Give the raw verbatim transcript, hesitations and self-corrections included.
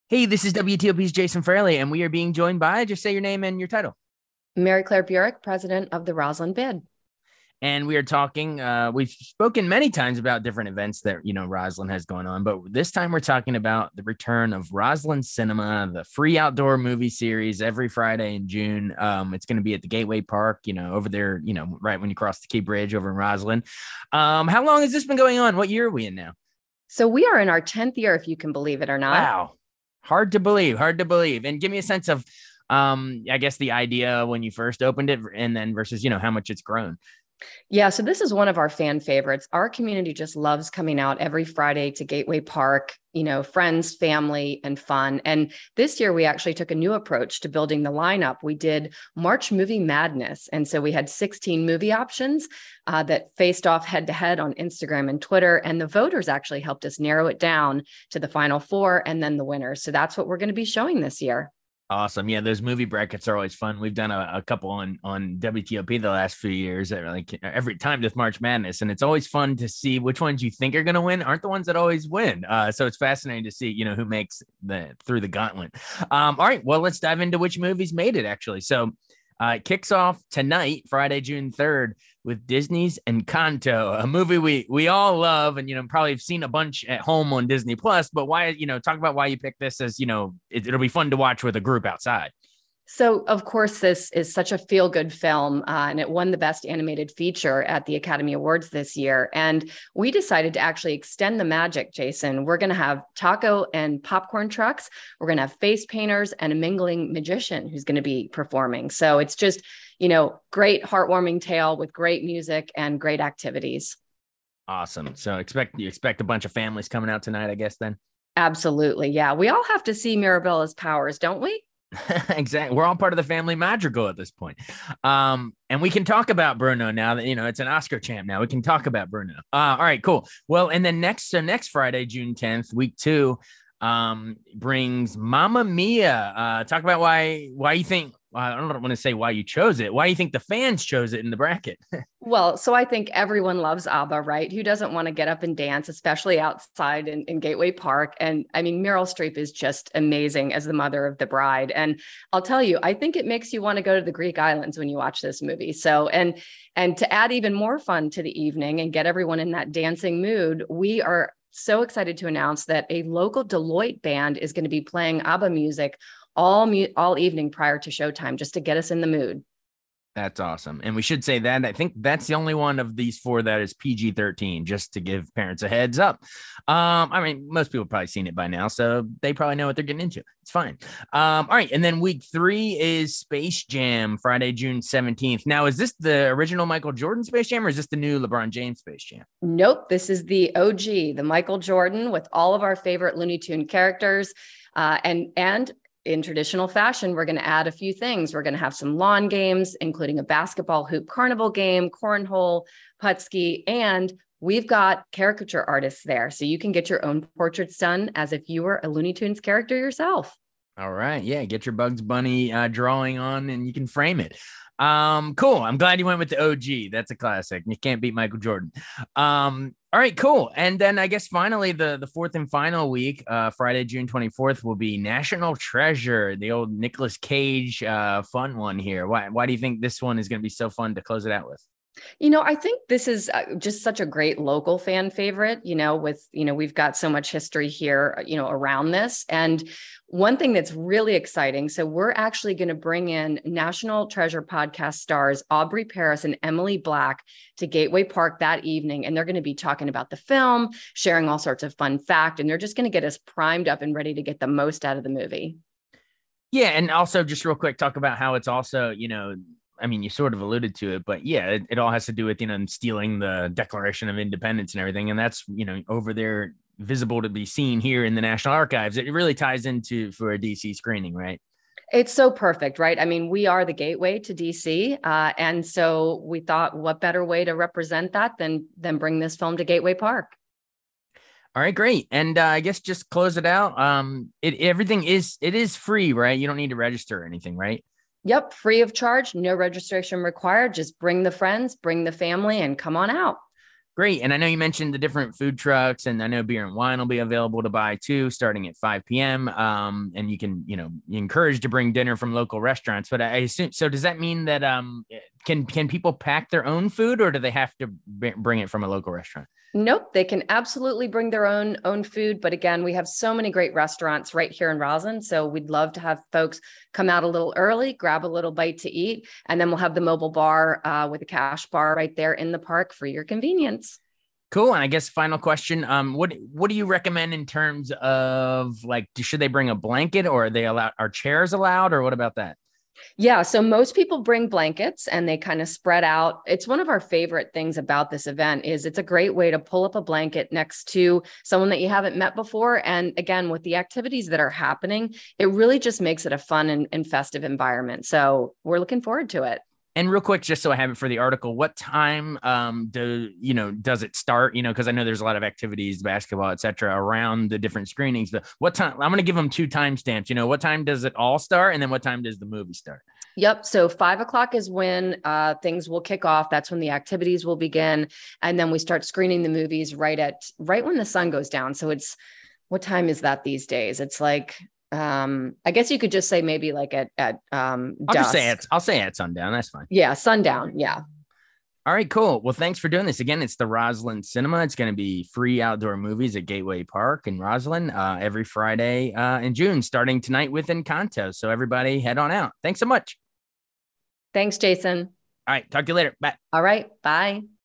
Hey, this is W T O P's Jason Fraley, and we are being joined by, just say your name and your title. Mary Claire Burek, president of the Roslyn Bid. And we are talking, uh, we've spoken many times about different events that, you know, Roslyn has going on, but this time we're talking about the return of Roslyn Cinema, the free outdoor movie series every Friday in June. Um, it's going to be at the Gateway Park, you know, over there, you know, right when you cross the Key Bridge over in Roslyn. Um, how long has this been going on? What year are we in now? So we are in our tenth year, if you can believe it or not. Wow. Hard to believe, hard to believe. And give me a sense of, um, I guess the idea when you first opened it and then versus, you know, how much it's grown. Yeah, so this is one of our fan favorites. Our community just loves coming out every Friday to Gateway Park, you know, friends, family, and fun. And this year we actually took a new approach to building the lineup. We did March Movie Madness. And so we had sixteen movie options uh, that faced off head to head on Instagram and Twitter. And the voters actually helped us narrow it down to the final four and then the winners. So that's what we're going to be showing this year. Awesome. Yeah, those movie brackets are always fun. We've done a, a couple on on W T O P the last few years, like every time with March Madness, and it's always fun to see which ones you think are going to win aren't the ones that always win. Uh, so it's fascinating to see, you know, who makes the through the gauntlet. Um, all right, well, let's dive into which movies made it. Actually, so uh, it kicks off tonight, Friday, June third, with Disney's Encanto, a movie we we all love, and you know probably have seen a bunch at home on Disney Plus. But why, you know, talk about why you picked this as, you know, it, it'll be fun to watch with a group outside. So, of course, this is such a feel-good film, uh, and it won the Best Animated Feature at the Academy Awards this year. And we decided to actually extend the magic, Jason. We're going to have taco and popcorn trucks. We're going to have face painters and a mingling magician who's going to be performing. So it's just, you know, great heartwarming tale with great music and great activities. Awesome. So expect you expect a bunch of families coming out tonight, I guess, then. Absolutely. Yeah. We all have to see Mirabella's powers, don't we? Exactly. We're all part of the family madrigal at this point. Um, and we can talk about Bruno now that, you know, it's an Oscar champ now. We can talk about Bruno. Uh, all right, cool. Well, and then next, so next Friday, June tenth, week two, um, brings Mamma Mia. Uh, talk about why, why you think, I don't want to say why you chose it. Why you think the fans chose it in the bracket? Well, so I think everyone loves ABBA, right? Who doesn't want to get up and dance, especially outside in, in Gateway Park? And I mean, Meryl Streep is just amazing as the mother of the bride. And I'll tell you, I think it makes you want to go to the Greek islands when you watch this movie. So, and and to add even more fun to the evening and get everyone in that dancing mood, we are so excited to announce that a local Deloitte band is going to be playing ABBA music all mu- all evening prior to showtime, just to get us in the mood. That's awesome. And we should say that I think that's the only one of these four that is P G thirteen, just to give parents a heads up. Um, I mean, most people have probably seen it by now, so they probably know what they're getting into. It's fine. Um, all right. And then week three is Space Jam, Friday, June seventeenth. Now, is this the original Michael Jordan Space Jam, or is this the new LeBron James Space Jam? Nope. This is the O G, the Michael Jordan with all of our favorite Looney Tune characters. Uh, and, and in traditional fashion, we're going to add a few things. We're going to have some lawn games, including a basketball hoop carnival game, cornhole, putski, and we've got caricature artists there. So you can get your own portraits done as if you were a Looney Tunes character yourself. All right. Yeah. Get your Bugs Bunny uh, drawing on and you can frame it. Um, cool. I'm glad you went with the O G. That's a classic. You can't beat Michael Jordan. Um, all right, cool. And then I guess finally the, the fourth and final week, uh, Friday, June twenty-fourth will be National Treasure, the old Nicolas Cage uh, fun one here. Why, why do you think this one is going to be so fun to close it out with? You know, I think this is uh, just such a great local fan favorite, you know, with, you know, we've got so much history here, you know, around this. And one thing that's really exciting. So we're actually going to bring in National Treasure podcast stars Aubrey Paris and Emily Black to Gateway Park that evening. And they're going to be talking about the film, sharing all sorts of fun fact, and they're just going to get us primed up and ready to get the most out of the movie. Yeah. And also just real quick, talk about how it's also, you know, I mean, you sort of alluded to it, but yeah, it, it all has to do with, you know, stealing the Declaration of Independence and everything. And that's, you know, over there visible to be seen here in the National Archives. It really ties into for a D C screening, right? It's so perfect, right? I mean, we are the gateway to D C. Uh, and so we thought what better way to represent that than, than bring this film to Gateway Park. All right, great. And uh, I guess just close it out. Um, it everything is, it is free, right? You don't need to register or anything, right? Yep, free of charge, no registration required. Just bring the friends, bring the family, and come on out. Great. And I know you mentioned the different food trucks, and I know beer and wine will be available to buy too, starting at five p.m. Um, and you can, you know, encourage to bring dinner from local restaurants. But I assume, so does that mean that um, can can people pack their own food, or do they have to bring it from a local restaurant? Nope, they can absolutely bring their own own food. But again, we have so many great restaurants right here in Roslyn. So we'd love to have folks come out a little early, grab a little bite to eat, and then we'll have the mobile bar uh, with a cash bar right there in the park for your convenience. Cool. And I guess final question. Um, what what do you recommend in terms of like, should they bring a blanket, or are they allowed, are chairs allowed, or what about that? Yeah, so most people bring blankets and they kind of spread out. It's one of our favorite things about this event is it's a great way to pull up a blanket next to someone that you haven't met before. And again, with the activities that are happening, it really just makes it a fun and, and festive environment. So we're looking forward to it. And real quick, just so I have it for the article, what time um do you know does it start? You know, because I know there's a lot of activities, basketball, et cetera, around the different screenings. But what time? I'm going to give them two timestamps. You know, what time does it all start, and then what time does the movie start? Yep. So five o'clock is when uh, things will kick off. That's when the activities will begin, and then we start screening the movies right at right when the sun goes down. So it's what time is that these days? It's like. Um, I guess you could just say maybe like at, at, um, I'll dusk. just say it's, I'll say at sundown. That's fine. Yeah. Sundown. Yeah. All right, cool. Well, thanks for doing this. Again, it's the Roslyn Cinema. It's going to be free outdoor movies at Gateway Park in Roslyn uh, every Friday uh, in June, starting tonight with Encanto. So everybody head on out. Thanks so much. Thanks, Jason. All right. Talk to you later. Bye. All right. Bye.